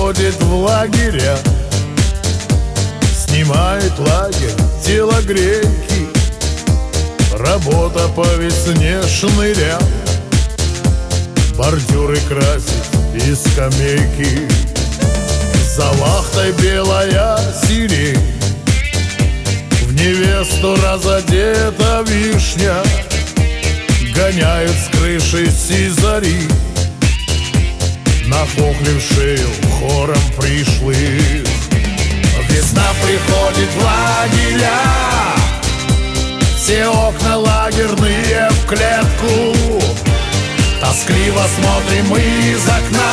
приходит в лагеря, снимает лагерь телогрейки. Работа по весне шныря, бордюры красит и скамейки. За вахтой белая сирень, в невесту разодета вишня. Гоняют с крыши сизари, нахохлив шею хором пришлых. Весна приходит в лагеря, все окна лагерные в клетку. Тоскливо смотрим мы из окна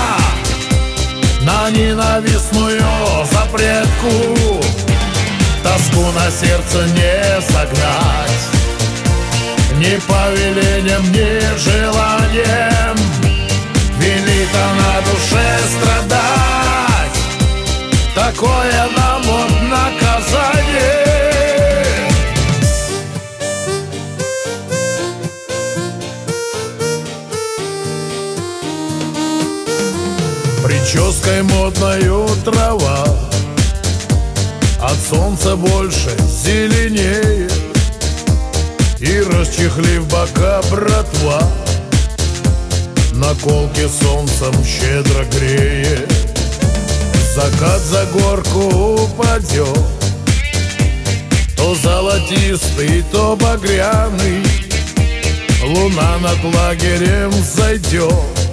на ненавистную запретку. Тоску на сердце не согнать, ни повелением, ни желанием. Велит на душе страдать, такое нам вот наказание. Прической модною трава, от солнца больше зеленее. И расчехлив бока братва, наколки солнцем щедро греет. Закат за горку упадет, то золотистый, то багряный. Луна над лагерем зайдет,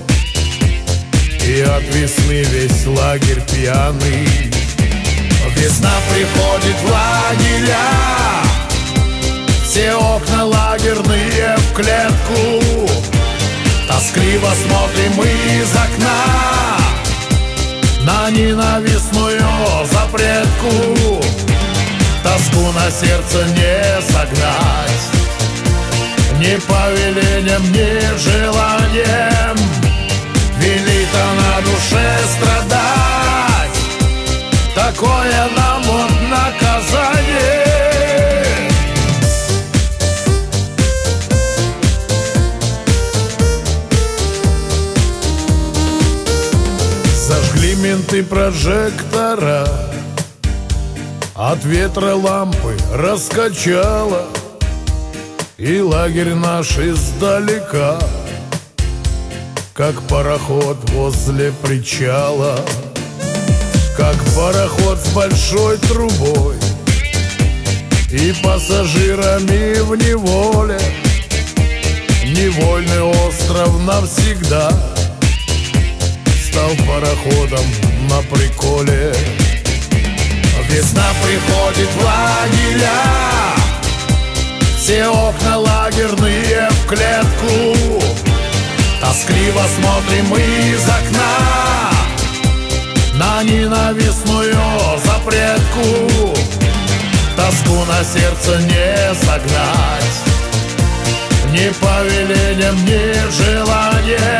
и от весны весь лагерь пьяный. Весна приходит в лагеря, все окна лагерные в клетку. Тоскливо смотрим мы из окна на ненавистную запретку. Тоску на сердце не согнать, ни повелением, ни желанием. Велит на душе страдать, такое нам вот наказание. Зажгли менты прожектора, от ветра лампы раскачало, и лагерь наш издалека, как пароход возле причала. Как пароход с большой трубой и пассажирами в неволе. Невольный остров навсегда стал пароходом на приколе. Весна приходит в лагеря, все окна лагерные в клетку. Тоскливо смотрим мы из окна на ненавистную запретку. Тоску на сердце не согнать, ни повелением, ни желанием.